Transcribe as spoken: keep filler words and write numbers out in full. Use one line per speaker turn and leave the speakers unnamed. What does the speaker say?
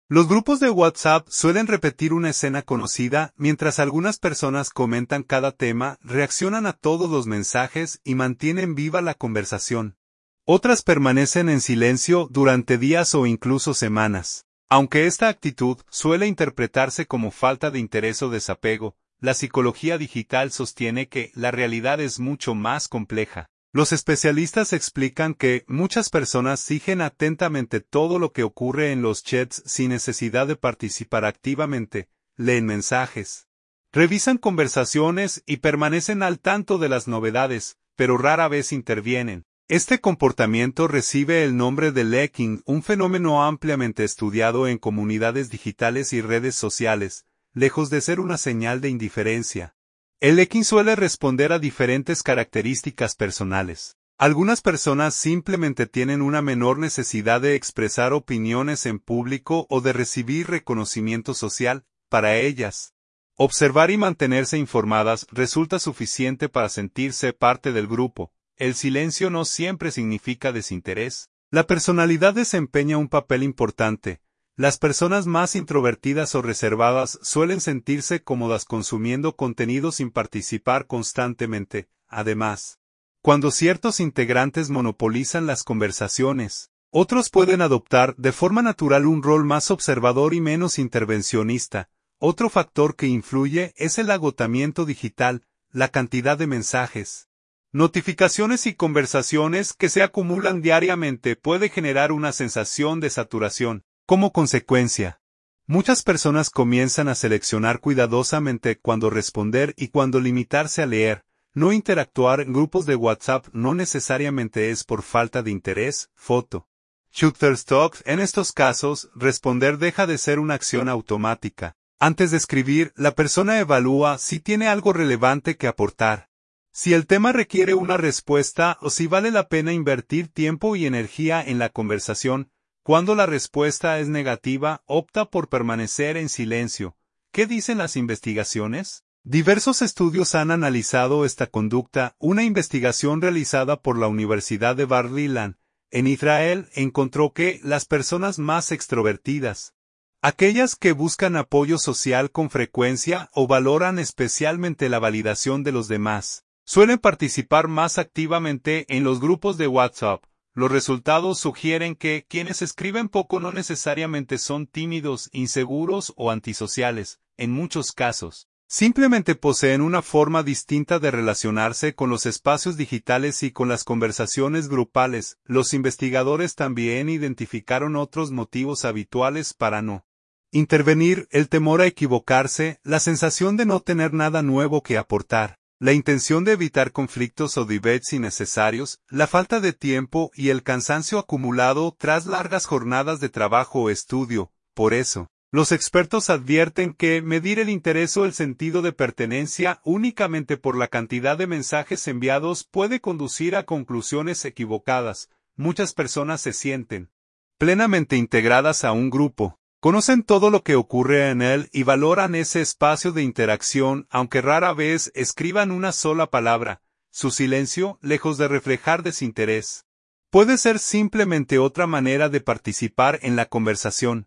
Los grupos de WhatsApp suelen repetir una escena conocida, mientras algunas personas comentan cada tema, reaccionan a todos los mensajes y mantienen viva la conversación. Otras permanecen en silencio durante días o incluso semanas. Aunque esta actitud suele interpretarse como falta de interés o desapego, la psicología digital sostiene que la realidad es mucho más compleja. Los especialistas explican que muchas personas siguen atentamente todo lo que ocurre en los chats sin necesidad de participar activamente, leen mensajes, revisan conversaciones y permanecen al tanto de las novedades, pero rara vez intervienen. Este comportamiento recibe el nombre de lacking, un fenómeno ampliamente estudiado en comunidades digitales y redes sociales, lejos de ser una señal de indiferencia. El lacking suele responder a diferentes características personales. Algunas personas simplemente tienen una menor necesidad de expresar opiniones en público o de recibir reconocimiento social. Para ellas, observar y mantenerse informadas resulta suficiente para sentirse parte del grupo. El silencio no siempre significa desinterés. La personalidad desempeña un papel importante. Las personas más introvertidas o reservadas suelen sentirse cómodas consumiendo contenido sin participar constantemente. Además, cuando ciertos integrantes monopolizan las conversaciones, otros pueden adoptar de forma natural un rol más observador y menos intervencionista. Otro factor que influye es el agotamiento digital, la cantidad de mensajes, notificaciones y conversaciones que se acumulan diariamente puede generar una sensación de saturación. Como consecuencia, muchas personas comienzan a seleccionar cuidadosamente cuándo responder y cuándo limitarse a leer. No interactuar en grupos de WhatsApp no necesariamente es por falta de interés. Foto. Shutterstock. En estos casos, responder deja de ser una acción automática. Antes de escribir, la persona evalúa si tiene algo relevante que aportar, si el tema requiere una respuesta o si vale la pena invertir tiempo y energía en la conversación. Cuando la respuesta es negativa, opta por permanecer en silencio. ¿Qué dicen las investigaciones? Diversos estudios han analizado esta conducta. Una investigación realizada por la Universidad de Bar-Ilan, en Israel, encontró que las personas más extrovertidas, aquellas que buscan apoyo social con frecuencia o valoran especialmente la validación de los demás, suelen participar más activamente en los grupos de WhatsApp. Los resultados sugieren que quienes escriben poco no necesariamente son tímidos, inseguros o antisociales. En muchos casos, simplemente poseen una forma distinta de relacionarse con los espacios digitales y con las conversaciones grupales. Los investigadores también identificaron otros motivos habituales para no intervenir: el temor a equivocarse, la sensación de no tener nada nuevo que aportar, la intención de evitar conflictos o debates innecesarios, la falta de tiempo y el cansancio acumulado tras largas jornadas de trabajo o estudio. Por eso, los expertos advierten que medir el interés o el sentido de pertenencia únicamente por la cantidad de mensajes enviados puede conducir a conclusiones equivocadas. Muchas personas se sienten plenamente integradas a un grupo, conocen todo lo que ocurre en él y valoran ese espacio de interacción, aunque rara vez escriban una sola palabra. Su silencio, lejos de reflejar desinterés, puede ser simplemente otra manera de participar en la conversación.